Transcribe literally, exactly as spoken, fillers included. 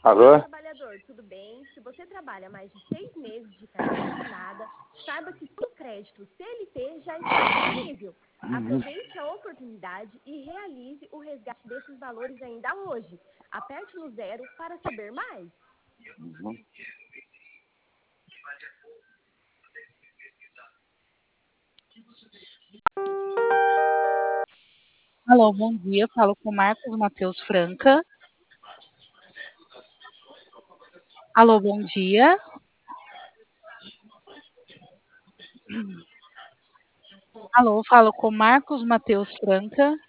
Alô? Olá, trabalhador, tudo bem? Se você trabalha mais de seis meses de carteira assinada, saiba que seu crédito C L T já está disponível. Aproveite a oportunidade e realize o resgate desses valores ainda hoje. Aperte no zero para saber mais. Uhum. Alô, bom dia. Falo com Marcos Matheus Franca. Alô, bom dia. Alô, falo com Marcos Matheus Franca.